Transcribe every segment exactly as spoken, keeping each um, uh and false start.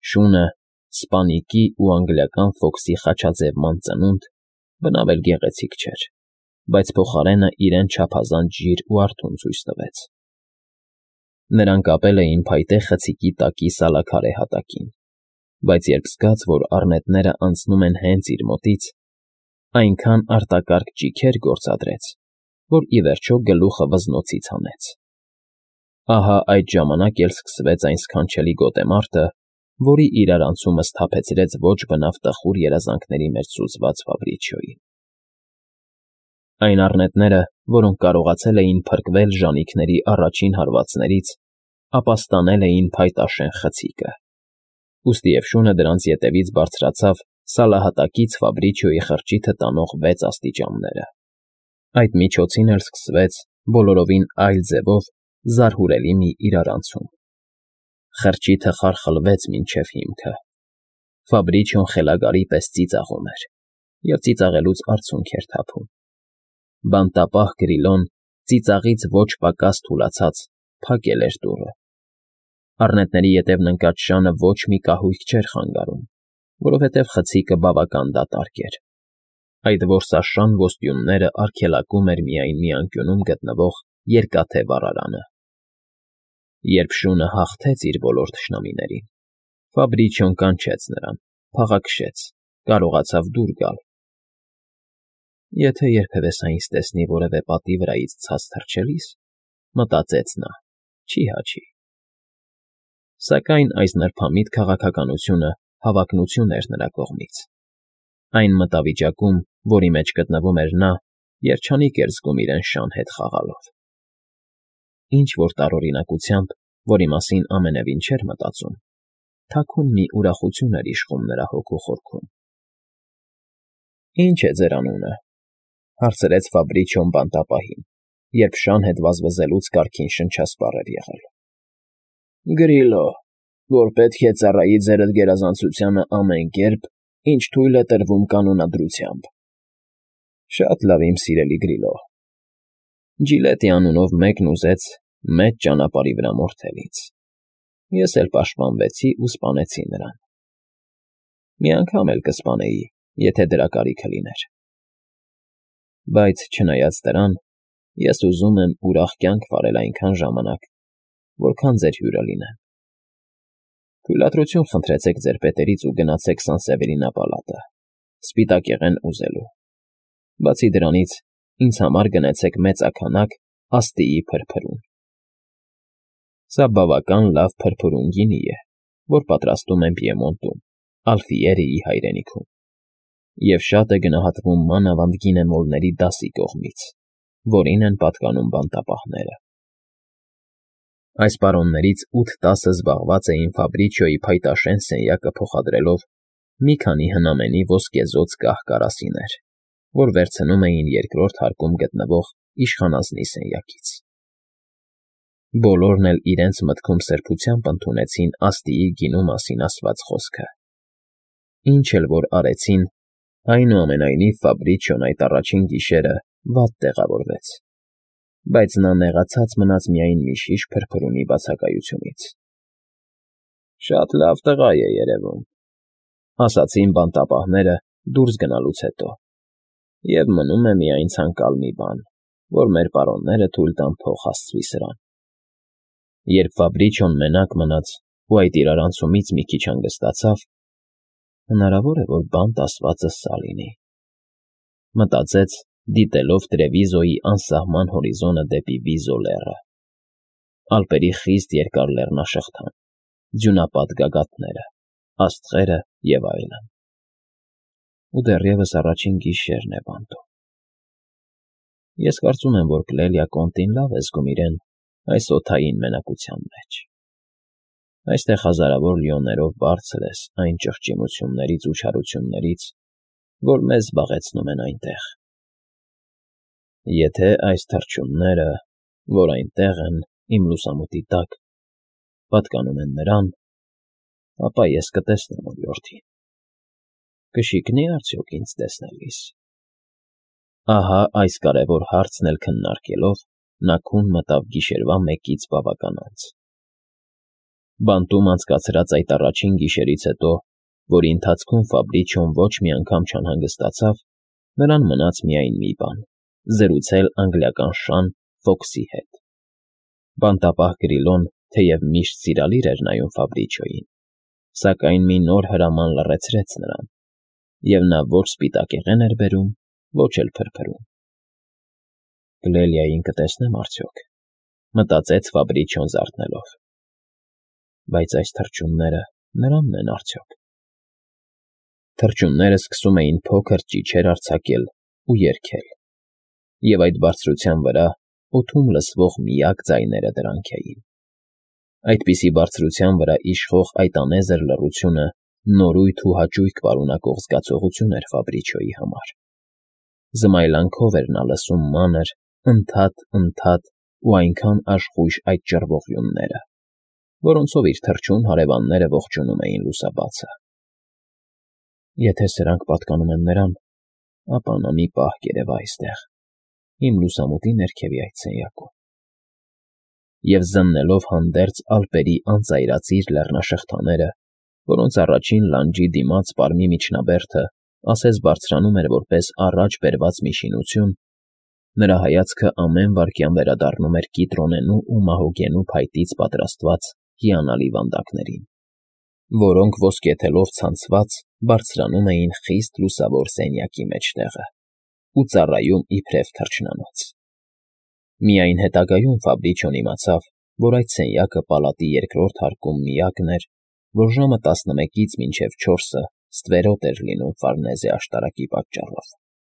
Շունը, սպանիկի ու անգլիական ֆոքսի խաչաձևման ծնունդ բնավ էլ գեղեցիկ չէր, բայց փոխարենը իրեն չափազանց ժիր ու արթուն ցույց տվեց։ Նրան կապել էին փայտե խցիկի տակի սալաքարե հատակին, բայց երբ զգաց, որ առնետները անցնում են հենց իր մոտից, այնքան արտակարգ ճիգեր գործադրեց, որ ի վերջո գլուխը վզնոցից հանեց։ Ահա այդ ժամանակ էլ սկսվեց այն սքանչելի գոտեմարտը, որի իրարանցումը սթափեցրեց ոչ բնավ տխուր երազանքների մեջ սուզված Ֆաբրիչիոյին։ Այն առնետները, որոնք կարողացել էին փրկվել ժանիքների առաջին հարվածներից, ապաստանել էին փայտաշեն խցիկը, ուստի և շունը դրանց ետևից բարձրացավ սալահատակից Ֆաբրիչիոյի խրճիթը տանող վեց աստիճանները։ Այդ միջոցին էլ սկսվեց բոլորովին այլ ձևով զարհուրելի մի իրարանցում։ Խրճիթը խարխլվեց մինչև հիմքը։ Ֆաբրիչիոն խելագարի պես ծիծաղում էր և ծիծաղելուց արցունք էր թափում։ Բանտապահ Գրիլոն ծիծաղից ոչ պակաս թուլացած փակել էր դուռը։ Առնետների ետևն ընկած շանը ոչ մի կահույք չէր խանգարում, որովհետև խցիկը բավական դատարկ էր։ Այդ որսաշան ոստյունները արգելակում էր միայն մի անկյունում գտնվող երկաթե վառարանը։ Երբ շունը հաղթեց իր բոլոր թշնամիներին, Ֆաբրիչիոն կանչեց նրան, փաղաքշեց, կարողացավ դուր գալ։ Եթե երբևէ սա ինձ տեսնի որևէ պատի վրայից ցած թռչելիս, մտածեց նա, չի հաճի։ Սակայն այս նրբամիտ քաղաքականությունը հավակնություն էր նրա կողմից։ Այն մտավիճակում, որի մեջ գտնվում էր նա, երջանիկ էր զգում իրեն շան հետ խաղալով։ Ինչ-որ տարօրինակությամբ, որի մասին ամենևին չէր մտածում, թաքուն մի ուրախություն էր իշխում նրա հոգու խորքում։ «Ի՞նչ է ձեր անունը», հարցրեց Ֆաբրիչիոն բանտապահին, երբ շան հետ վազվզելուց կարգին շնչասպառ էր եղել։ «Գրիլո, որ պետք է ծառայի ձերդ գերազանցությանը ամեն կերպ, ինչ թույլ է տրվում կանոնադրությամբ»։ «Շատ լավ, իմ սիրելի Գրիլո»։ Ջիլետի անունով մեկն ուզեց մեծ ճանապարհի վրա մորթել ինձ։ Ես էլ պաշտպանվեցի ու սպանեցի նրան։ Մի անգամ էլ կսպանեի, եթե դրա կարիքը լիներ։ Բայց չնայած դրան, ես ուզում եմ ուրախ կյանք վարել այնքան ժամանակ, որքան ձեր հյուրը լինեմ։ Թույլատրություն խնդրեցեք ձեր պետերից ու գնացեք Սանսևերինա պալատը, սպիտակեղեն ուզելու։ Բացի դրանից, ինձ համար գնեցեք մեծաքանակ աստիի փրփրուն։ Սա բավական լավ փրփուրուն գինի է, որ պատրաստում են Պիեմոնտում, Ալֆիերիի հայրենիքում, և շատ է գնահատվում մանավանդ գինեմոլների դասի կողմից, որին են պատկանում բանտապահները։ Այս պարոններից ութ֊տասը զբաղված էին Ֆաբրիչիոյի փայտաշեն սենյակը փոխադրելով մի քանի հնամենի ոսկեզօծ կահ֊կարասիներ, որ վերցնում էին երկրորդ հարկում գտնվող իշխանազնի սենյակից։ Բոլորն էլ իրենց մտքում սրբությամբ ընդունեցին աստիի գինու մասին ասված խոսքը։ Ինչ էլ որ արեցին, այնուամենայնիվ Ֆաբրիչիոն այդ առաջին գիշերը վատ տեղավորվեց, բայց նա նեղացած մնաց միայն մի շիշ փրփրունի բացակայությունից։ «Շատ լավ տղա է երևում», ասացին բանտապահները դուրս գնալուց հետո, «և մնում է միայն ցանկալ մի բան, որ մեր պարոնները թույլ տան փող հասցվի սրան»։ Երբ Ֆաբրիչիոն մենակ մնաց ու այդ իրարանցումից մի քիչ հանգստացավ, հնարավոր է, որ բանտ ասվածը սա լինի, մտածեց, դիտելով Տրևիզոյի անսահման հորիզոնը դեպի Վիզո լեռը, Ալպերի խիստ երկար լեռնաշղթան, ձյունապատ գագաթները, աստղերը և այլն։ Ու դեռևս առաջին գիշերն է բանտում։ Ես կարծում եմ, որ Կլելիա Կոնտին լավ է զգում իրեն այս օդային մենակության մեջ։ Այստեղ հազարավոր լիոներով բարձր ես այն ճղճիմություններից ու չարություններից, որ մեզ զբաղեցնում են այնտեղ։ Եթե այս թռչունները, որ այնտեղ են իմ լուսամուտի տակ, պատկանում են նրան, ապա ես կտեսնեմ օրիորդին։ Կշիկնի՞ արդյոք ինձ տեսնելիս։ Ահա այս կարևոր հարցն էլ քննարկելով՝ նա քուն մտավ գիշերվա մեկից բավական անց։ Բանտում անցկացրած այդ առաջին գիշերից հետո, որի ընթացքում Ֆաբրիչոն ոչ մի անգամ չանհանգստացավ, նրան մնաց միայն մի բան՝ զրուցել անգլիական շան Ֆոքսի հետ։ Բանտապահ Գրիլոն, թեև միշտ սիրալիր էր նայում Ֆաբրիչոյին, սակայն մի նոր հրաման լռեցրեց նրան, և նա ոչ սպիտակեղեն էր բերում, ոչ էլ փրփրում։ «Կլելիային կտեսնեմ արդյոք», մտածեց Ֆաբրիչոն զարթնելով։ Բայց այս թռչունները նրանն են արդյոք։ Թռչունները սկսում էին փոքր ճիչեր արձակել ու երգել, և այդ բարձրության վրա օդում լսվող միակ ձայները դրանք էին։ Այդպիսի բարձրության վրա իշխող այդ անեզր լռությունը նորույթ ու հաճույք պարունակող զգացողություն էր Ֆաբրիչոյի համար։ Զմայլանքով էր նա լսում մանր, ընդհատ֊ընդհատ ու այնքան աշխույժ այդ ճռվողյունները, որոնցով իր թռչուն հարևանները ողջունում էին լուսաբացը։ Եթե սրանք պատկանում են նրան, ապա նա մի պահ կերևա այստեղ, իմ լուսամուտի ներքևի այդ սենյակում։ Եվ զննելով հանդերձ ալպերի անծայրածիր լեռնաշղթաները, որոնց առաջին լանջի դիմաց պարմի միջնաբերդը ասես բարձրանում էր որպես առաջ բերված մի շինություն, նրա հայացքը ամեն վայրկյան վերադառնում էր կիտրոնենու ու մահոգենու փայտից պատրաստված հիանալի վանդակներին, որոնք ոսկեթելով ցանցված բարձրանում էին խիստ լուսավոր սենյակի մեջտեղը ու ծառայում իբրև թռչնանոց։ Միայն հետագայում Ֆաբրիչոն իմացավ, որ այդ սենյակը պալատի երկրորդ հարկում միակն էր, որ ժամը տասնմեկից մինչև չորսը ստվերոտ էր լինում Ֆարնեզե աշտարակի պատճառով։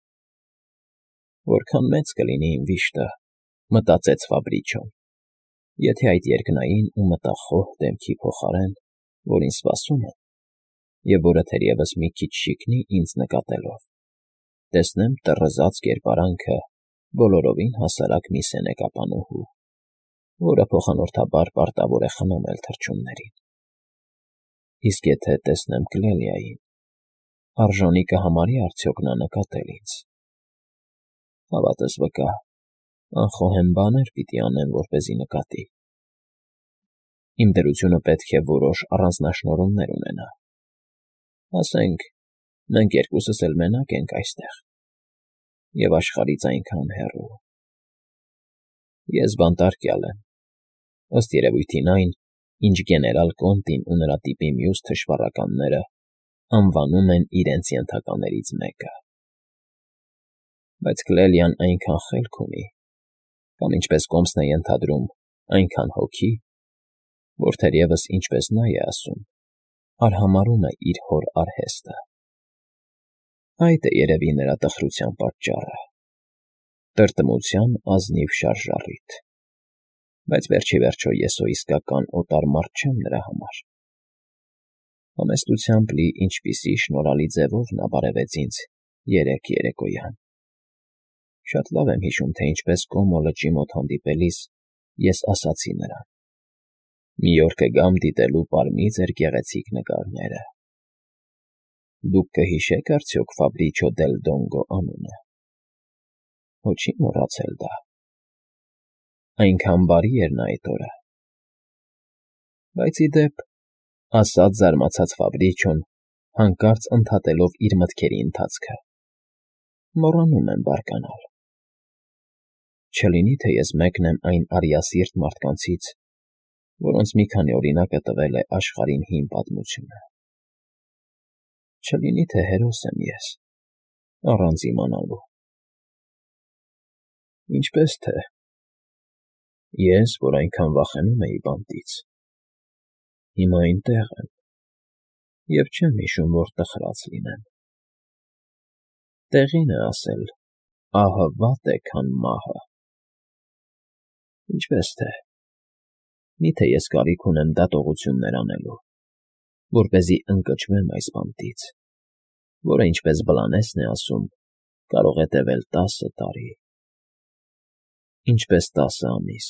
«Որքան մեծ կլինի իմ վիշտը», մտածեց Ֆաբրիչոն, «եթե այդ երկնային ու մտախոհ դեմքի փոխարեն, որ ինձ սպասում է, և որը թերևս մի քիչ շիկնի ինձ նկատելով, տեսնեմ տռզած կերպարանքը բոլորովին հասարակ մի սենեկապանուհու, որը փոխանորդաբար պարտավոր է խնամել թռչուններին։ Իսկ եթե տեսնեմ Կլելիային, արժանի կհամարի՞ արդյոք նա նկատել ինձ։ Հավատս վկա, անխոհեմ բաներ պիտի անեմ, որպեսզի նկատի։ Իմ դրությունը պետք է որոշ առանձնաշնորհումներ ունենա։ Ասենք, մենք երկուսս էլ մենակ ենք այստեղ, և աշխարհից այնքան հեռու։ Ես բանտարկյալ եմ, ըստ երևույթին այն, ինչ գեներալ Կոնտին ու նրա տիպի մյուս թշվառականները անվանում են իրենց ենթականերից մեկը։ Բայց Կլելիան այնքան խելք ունի, կամ, ինչպես Կոմսն է ենթադրում, այնքան հոգի, որ թերևս, ինչպես նա է ասում, արհամարհում է իր հոր արհեստը։ Այդ է երևի նրա տխրության պատճառը, տրտմության ազնիվ շարժառիթ, բայց վերջիվերջո ես հո իսկական օտար մարդ չեմ նրա համար։ Համեստությամբ լի ինչպիսի շնորհալի ձևով նա բարևեց ինձ երեկ երեկոյան։ Շատ լավ եմ հիշում, թե ինչպես Կոմո լճի մոտ հանդիպելիս ես ասացի նրան. «Մի օր կգամ դիտելու պարմի ձեր գեղեցիկ նկարները»։ Դուք կհիշե՞ք արդյոք Ֆաբրիչո դել Դոնգո անունը։ Հո չի՞ մոռացել դա։ Այնքան բարի էր նա այդ օրը։ Բայց ի դեպ, ասաց զարմացած Ֆաբրիչոն, հանկարծ ընդհատելով իր մտքերի ընթացքը, մոռանում եմ բարկանալ։ Չլինի՞ թե ես մեկն եմ այն արիասիրտ մարդկանցից, որոնց մի քանի օրինակը տվել է աշխարհին հին պատմությունը։ Չլինի՞ թե հերոս եմ ես, առանց իմանալու։ Ինչպես թե, ես, որ այնքան վախենում էի բանտից, հիմա այնտեղ եմ և չեմ հիշում, որ տխրած լինեմ։ Տեղին է ասել, ահը վատ է, քան մահը։ Ինչպես թե, մի՞թե ես կարիք ունեմ դատողություններ անելու, որպեսզի ընկճվեմ այս բանտից, որը, ինչպես Բլանեսն է ասում, կարող է տևել տասը տարի, ինչպես տասը ամիս։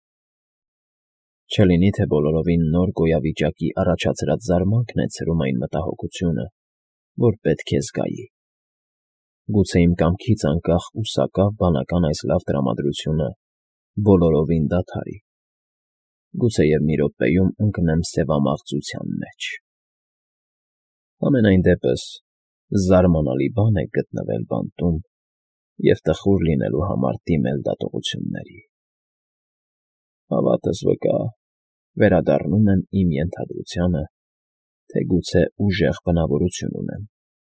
Չլինի՞ թե բոլորովին նոր գոյավիճակի առաջացրած զարմանքն է ցրում այն մտահոգությունը, որ պետք է զգայի։ Գուցե իմ կամքից անկախ ու սակավ բանական այս լավ տրամադրությունը բոլորովին դադարի։ գուցեև մի րոպեում ընկնեմ սևամաղձության մեջ։ Համենայն դեպս, զարմանալի բան է գտնվել բանտում և տխուր լինելու համար դիմել դատողությունների։ Հավատս վկա, վերադառնում եմ իմ ենթադրությանը, թե գուցե ուժեղ բնավորություն ունեմ։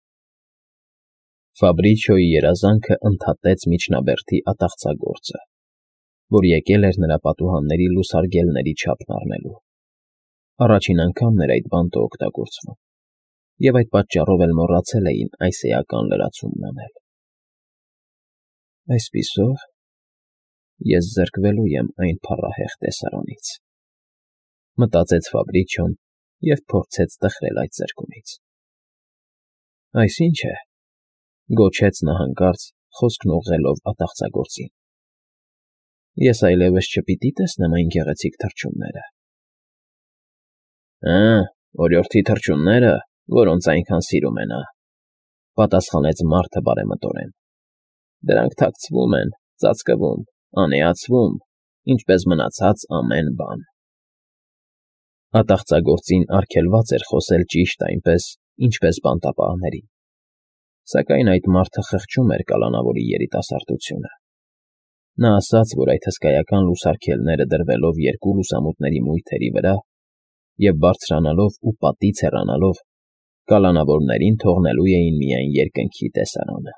Ֆաբրիչոյի երազանքը ընդհատեց միջնաբերդի ատաղծագործը, որ եկել էր նրա պատուհանների լուսարգելների չափն առնելու։ Առաջին անգամն էր այդ բանտը օգտագործվում, և այդ պատճառով էլ մոռացել էին այս էական լրացումն անել։ Այսպիսով, ես զրկվելու եմ այն փառահեղ տեսարանից, մտածեց Ֆաբրիչոն և փորձեց տխրել այդ զրկումից։ Այս ի՞նչ է,֊ գոչեց նա հանկարծ, խոսքն ուղղելով ատաղծագործին։ Ես այլևս չպիտի տեսնեմ այն գեղեցիկ թռչունները։ Հը, օրիորդի թռչունները, որոնց այնքան սիրում է նա,֊ պատասխանեց մարդը բարեմտորեն։ Դրանք թաքցվում են, ծածկվում, անեացվում, ինչպես մնացած ամեն բան։ Ատաղծագործին արգելված էր խոսել ճիշտ այնպես, ինչպես բանտապահներին, սակայն այդ մարդը խղճում էր կալանավորի երիտասարդությունը։ Նա ասաց, որ այդ հսկայական լուսարգելները դրվելով երկու լուսամուտների մույթերի վրա և բարձրանալով ու պատից հեռանալով, կալանավորներին թողնելու էին միայն երկնքի տեսարանը։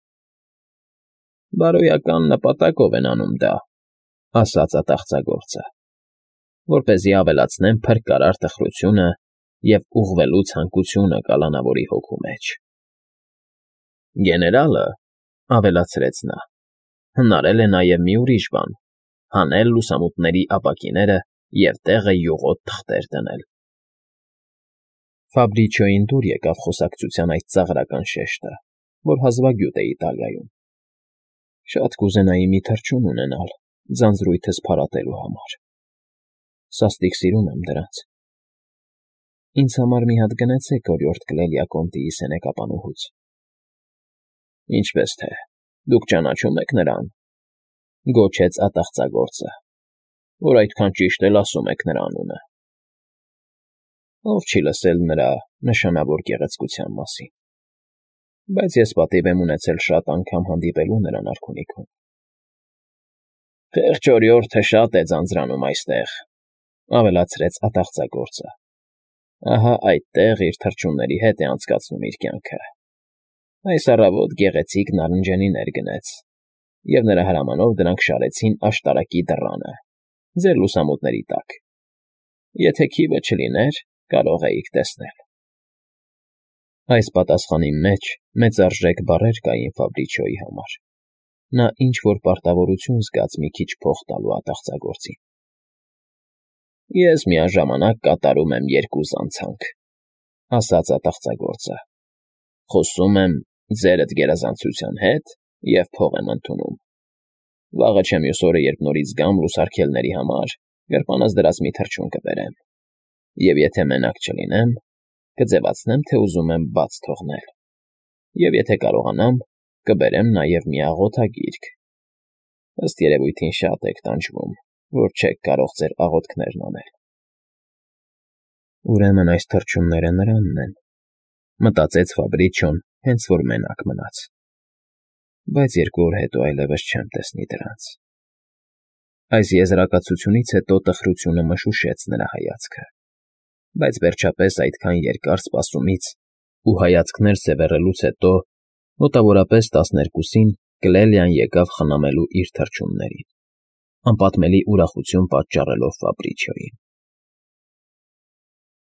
Բարոյական նպատակով են անում դա,֊ ասաց ատաղծագործը, որպեսզի ավելացնեն փրկարար տխրությունը և ուղղվելու ցանկությունը կալանավորի հոգու մեջ։ Գեներալը,֊ ավելացրեց նա,֊ հնարել է նաև մի ուրիշ բան՝ հանել լուսամուտների ապակիները և տեղը յուղոտ թղթեր դնել։ Ֆաբրիչոյին դուր եկավ խոսակցության այդ ծաղրական շեշտը, որ հազվագյուտ է Իտալիայում։ Շատ կուզենայի մի թռչուն ունենալ ձանձրույթս փարատելու համար։ Սաստիկ սիրում եմ դրանց։ Ինձ համար մի հատ գնեցեք օրիորդ Կլելիա Կոնտիի սենեկապանուհուց։ Ինչպես թե, դուք ճանաչում եք նրան,֊ գոչեց ատաղծագործը, որ այդքան ճիշտ էլ ասում եք նրա անունը։ Ով չի լսել նրա նշանավոր գեղեցկության մասին, բայց ես պատիվ եմ ունեցել շատ անգամ հանդիպելու նրան արքունիքում։ Խեղճ օրիորդը շատ է ձանձրանում այստեղ,֊ ավելացրեց ատաղծագործը։ Ահա այդտեղ իր թռչունների հետ է անցկացնում իր կյանքը։ Այս առավոտ գեղեցիկ նարնջենիներ գնեց, և նրա հրամանով դրանք շարեցին աշտարակի դռանը, ձեր լուսամուտների տակ։ Եթե քիվը չլիներ, կարող էիք տեսնել։ Այս պատասխանի մեջ մեծարժեք բառեր կային Ֆաբրիչոյի համար։ Նա ինչ֊որ պարտավորություն զգաց մի քիչ փող տալու ատաղծագործին։ Ես միաժամանակ կատարում եմ երկու զանցանք,֊ ասաց ատաղծագործը։ Խոսում եմ ձերդ գերազանցության հետ և փող եմ ընդունում։ Վաղը չէ մյուս օրը, երբ նորից գամ լուսարգելների համար, գրպանս դրած մի թռչուն կբերեմ, և եթե մենակ չլինեմ, կձևացնեմ, թե ուզում եմ բաց թողնել, և եթե կարողանամ, կբերեմ նաև մի աղոթագիրք։ Ըստ երևույթին շատ եք տանջվում, որ չեք կարող ձեր աղոթքներն անել։ Ուրեմն այս թռչունները նրանն են,֊ մտածեց Ֆաբրիչոն, հենց որ մենակ մնաց։ Բայց երկու օր հետո այլևս չեմ տեսնի դրանց։ Այս եզրակացությունից հետո տխրությունը մշուշեց նրա հայացքը, բայց վերջապես այդքան երկար սպասումից ու հայացքներ սևեռելուց հետո, մոտավորապես տասներկուսին Կլելիան եկավ խնամելու իր թռչուններին, անպատմելի ուրախություն պատճառելով Ֆաբրիչոյին։